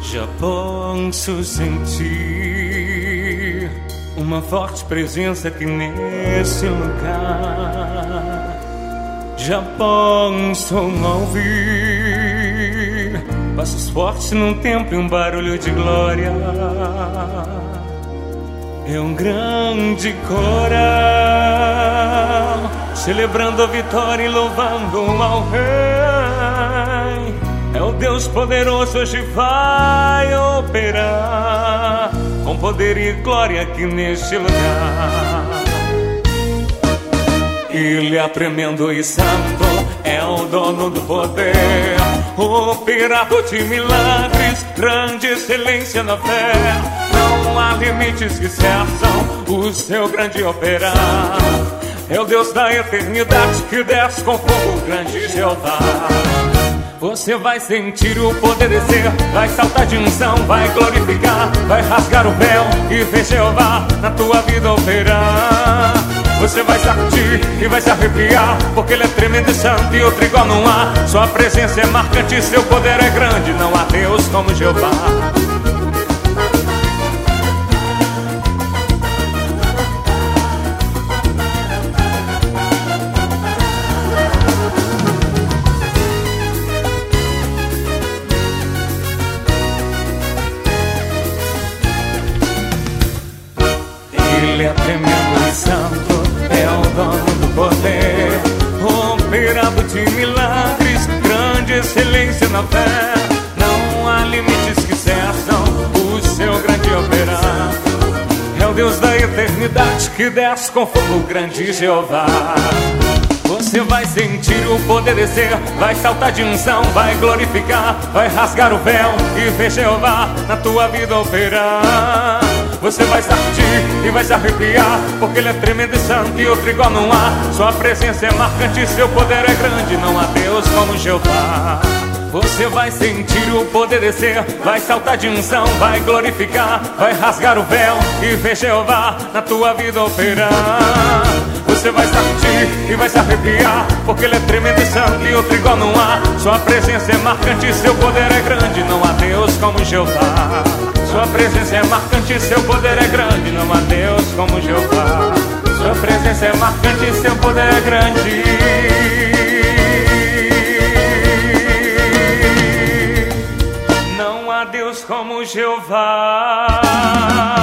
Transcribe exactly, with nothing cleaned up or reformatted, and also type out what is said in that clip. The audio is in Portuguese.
Já posso sentir uma forte presença aqui nesse lugar. Já posso ouvir passos fortes num templo e um barulho de glória. É um grande coral celebrando a vitória e louvando ao Rei. É o Deus poderoso, hoje vai operar com poder e glória aqui neste lugar. Ele é tremendo e santo, é o dono do poder, operador de milagres, grande excelência na fé. Não há limites que cessam o seu grande operar. É o Deus da eternidade que desce com fogo grande Jeová. Você vai sentir o poder descer, vai saltar de unção, vai glorificar, vai rasgar o véu e ver Jeová na tua vida operar. Você vai sacudir e vai se arrepiar, porque Ele é tremendo e santo e outro igual não há. Sua presença é marcante, seu poder é grande, não há Deus como Jeová. Ele é tremendo e santo, é o dono do poder, operador de milagres, grande excelência na fé. Não há limites que cessam o seu grande operar. É o Deus da eternidade que desce com fogo grande Jeová. Você vai sentir o poder descer, vai saltar de unção, vai glorificar, vai rasgar o véu e ver Jeová na tua vida operar. Você vai sacudir e vai se arrepiar, porque Ele é tremendo e santo e outro igual não há. Sua presença é marcante, seu poder é grande, não há Deus como Jeová. Você vai sentir o poder descer, vai saltar de unção, vai glorificar, vai rasgar o véu e ver Jeová na tua vida operar. Você vai sacudir e vai se arrepiar, porque Ele é tremendo e santo e outro igual não há. Sua presença é marcante, seu poder é grande, não há Deus como Jeová. Sua presença é marcante, seu poder é grande, não há Deus como Jeová. Sua presença é marcante, seu poder é grande. Não há Deus como Jeová.